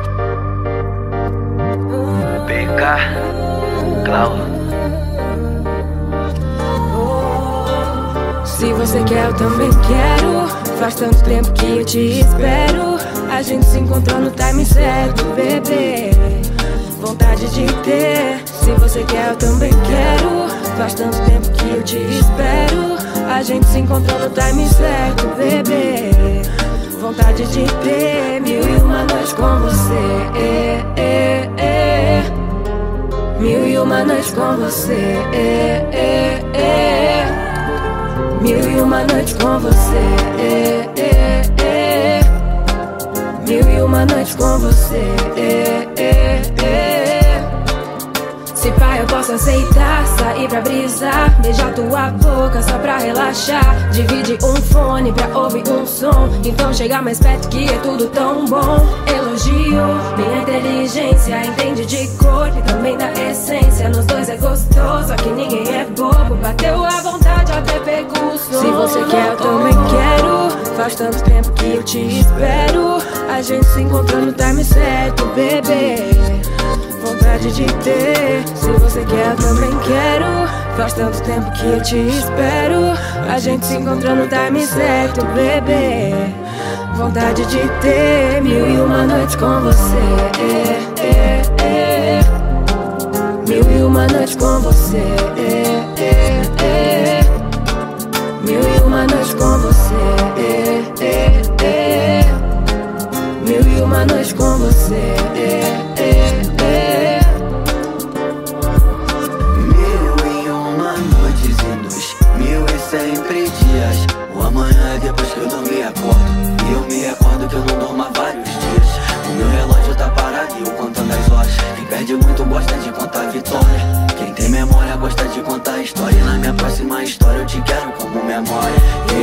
PK, Clau. Se você quer, eu também quero. Faz tanto tempo que eu te espero. A gente se encontrou no time certo, bebê. Vontade de ter. Se você quer, eu também quero. Faz tanto tempo que eu te espero. A gente se encontrou no time certo, bebê. Vontade de ter 1001 noites com você. 1001 noites com você. 1001 noites com você. 1001 noites com você. Se pá, eu posso aceitar, sair pra brisar, beijar tua boca só pra relaxar. Divide um fone pra ouvir um som, então chega mais perto que é tudo tão bom. Elogio minha inteligência, entende de cor e também da essência. Nos dois é gostoso, aqui ninguém é bobo. Bateu a vontade, até pegou o som. Se você quer, eu também quero. Faz tanto tempo que eu te espero. A gente se encontrou no time certo, bebê. Vontade de ter. Se você quer, eu também quero. Faz tanto tempo que eu te espero. A gente se encontrou no time certo, bebê. Vontade de ter 1001 noites com você. 1001 noites com você. 1001 noites com você. 1001 noites com você. 1001 dias. O amanhã é depois que eu dormi e acordo. E eu me recordo que eu não durmo há vários dias. O meu relógio tá parado e eu contando as horas. Quem perde muito gosta de contar vitória. Quem tem memória gosta de contar história. E na minha próxima história eu te quero como memória.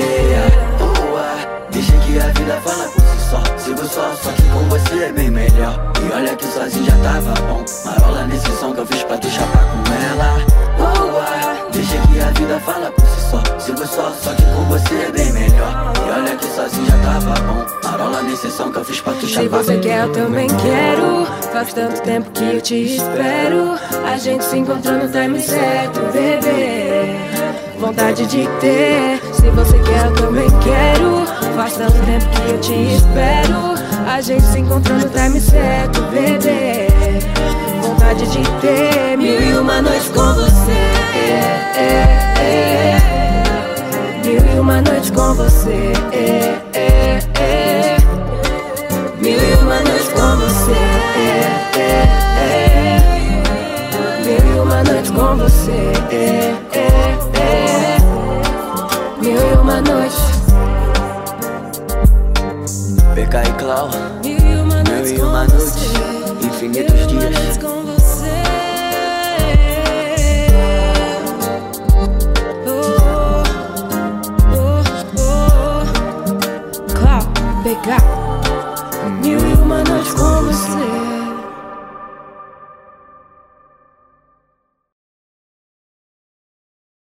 Deixa que a vida fala por si só. Sigo só que com você é bem melhor. E olha que sozinho já tava bom. Marola nesse som que eu fiz pra tu chapar com ela. Deixa que a vida fala por si só. Sigo só que com você é bem melhor. E olha que sozinho já tava bom. Marola nesse som que eu fiz pra tu chapar. Se você quer, eu também quero. Faz tanto tempo que eu te espero. A gente se encontrou no time certo, bebê. Vontade de ter. Se você quer, eu também quero. Faz tanto tempo que eu te espero. A gente se encontrou no time certo, bebê. Vontade de ter 1001 noites com você. 1001 noites com você. 1001 noites com você. 1001 noites com você. 1001 noites. PK e Clau. 1001 noites. Infinitos dias. PK.